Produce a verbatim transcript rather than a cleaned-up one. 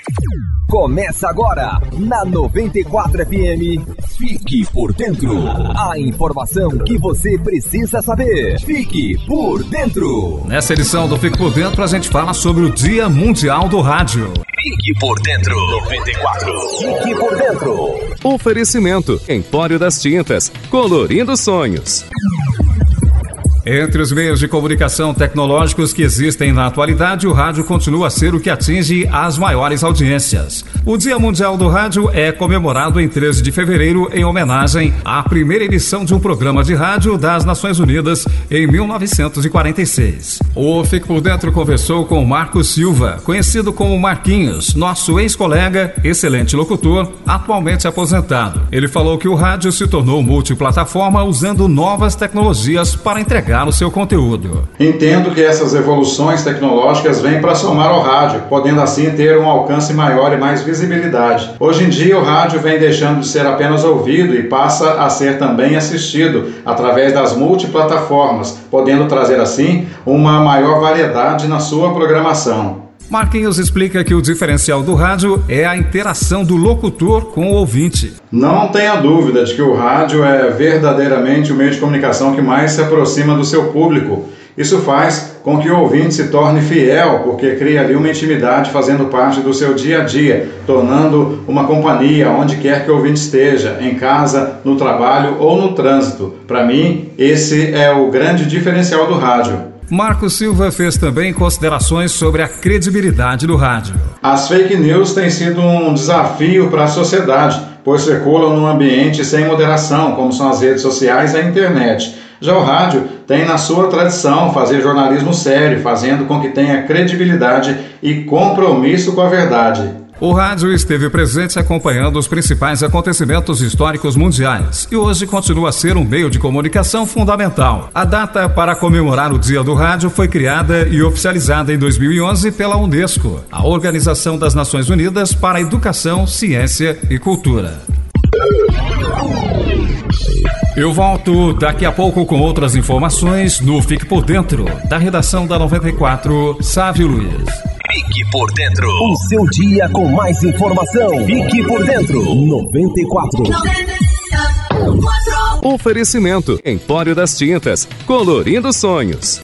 Começa agora, na noventa e quatro F M, Fique por Dentro. A informação que você precisa saber. Fique por Dentro. Nessa edição do Fique por Dentro, a gente fala sobre o Dia Mundial do Rádio. Fique por Dentro. noventa e quatro. Fique por Dentro. Oferecimento: Empório das Tintas, colorindo sonhos. Entre os meios de comunicação tecnológicos que existem na atualidade, o rádio continua a ser o que atinge as maiores audiências. O Dia Mundial do Rádio é comemorado em treze de fevereiro em homenagem à primeira emissão de um programa de rádio das Nações Unidas em mil novecentos e quarenta e seis. O Fique por Dentro conversou com Marcos Silva, conhecido como Marquinhos, nosso ex-colega, excelente locutor, atualmente aposentado. Ele falou que o rádio se tornou multiplataforma usando novas tecnologias para entregar o seu conteúdo. Entendo que essas evoluções tecnológicas vêm para somar ao rádio, podendo assim ter um alcance maior e mais visibilidade. Hoje em dia o rádio vem deixando de ser apenas ouvido e passa a ser também assistido através das multiplataformas, podendo trazer assim uma maior variedade na sua programação. Marquinhos explica que o diferencial do rádio é a interação do locutor com o ouvinte. Não tenha dúvida de que o rádio é verdadeiramente o meio de comunicação que mais se aproxima do seu público. Isso faz com que o ouvinte se torne fiel, porque cria ali uma intimidade fazendo parte do seu dia a dia, tornando uma companhia onde quer que o ouvinte esteja, em casa, no trabalho ou no trânsito. Para mim, esse é o grande diferencial do rádio. Marcos Silva fez também considerações sobre a credibilidade do rádio. As fake news têm sido um desafio para a sociedade, pois circulam num ambiente sem moderação, como são as redes sociais e a internet. Já o rádio tem na sua tradição fazer jornalismo sério, fazendo com que tenha credibilidade e compromisso com a verdade. O rádio esteve presente acompanhando os principais acontecimentos históricos mundiais e hoje continua a ser um meio de comunicação fundamental. A data para comemorar o Dia do Rádio foi criada e oficializada em dois mil e onze pela Unesco, a Organização das Nações Unidas para a Educação, Ciência e Cultura. Eu volto daqui a pouco com outras informações no Fique por Dentro, da redação da noventa e quatro, Sávio Luiz. Fique por Dentro. O seu dia com mais informação. Fique por Dentro. noventa e quatro. Oferecimento: Empório das Tintas, colorindo sonhos.